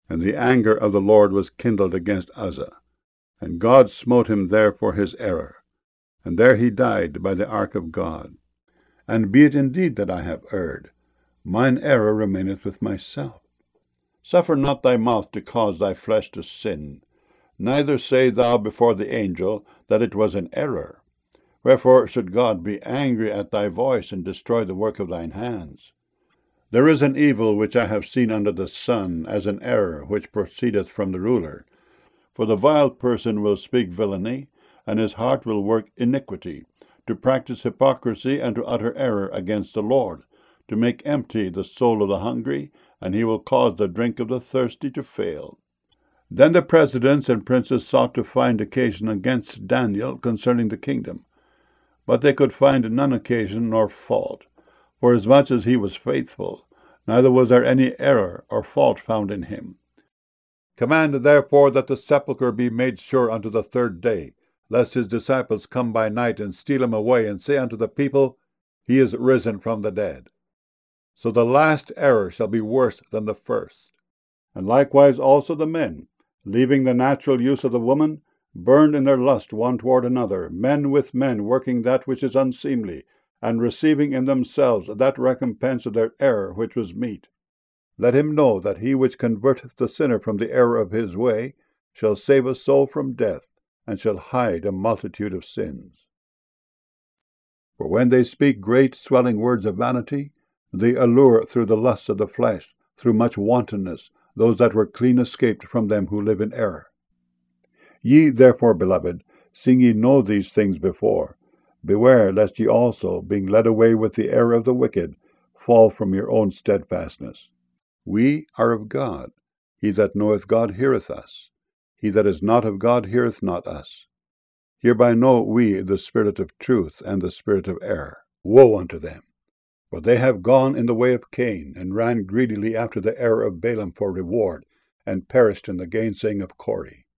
And the anger of the Lord was kindled against Uzzah, and God smote him there for his error, and there he died by the ark of God. And be it indeed that I have erred, mine error remaineth with myself. Suffer not thy mouth to cause thy flesh to sin, neither say thou before the angel that it was an error. Wherefore should God be angry at thy voice, and destroy the work of thine hands? There is an evil which I have seen under the sun, as an error which proceedeth from the ruler. For the vile person will speak villainy, and his heart will work iniquity, to practice hypocrisy, and to utter error against the Lord, to make empty the soul of the hungry, and he will cause the drink of the thirsty to fail. Then the presidents and princes sought to find occasion against Daniel concerning the kingdom, but they could find none occasion nor fault, forasmuch as he was faithful, neither was there any error or fault found in him. Command therefore that the sepulchre be made sure unto the 3rd day, lest his disciples come by night and steal him away, and say unto the people, He is risen from the dead. So the last error shall be worse than the first. And likewise also the men, leaving the natural use of the woman, burned in their lust one toward another, men with men, working that which is unseemly, and receiving in themselves that recompense of their error which was meet. Let him know that he which converteth the sinner from the error of his way shall save a soul from death, and shall hide a multitude of sins. For when they speak great swelling words of vanity, they allure through the lusts of the flesh, through much wantonness, those that were clean escaped from them who live in error. Ye therefore, beloved, seeing ye know these things before, beware lest ye also, being led away with the error of the wicked, fall from your own steadfastness. We are of God. He that knoweth God heareth us. He that is not of God heareth not us. Hereby know we the spirit of truth and the spirit of error. Woe unto them! For they have gone in the way of Cain, and ran greedily after the error of Balaam for reward, and perished in the gainsaying of Kore.